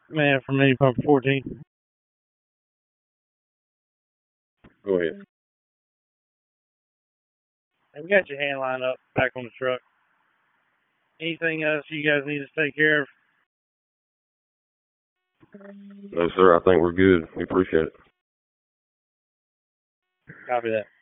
Man from Mini Pump 14. Go ahead. And we got your hand line up back on the truck. Anything else you guys need to take care of? No, sir. I think we're good. We appreciate it. Copy that.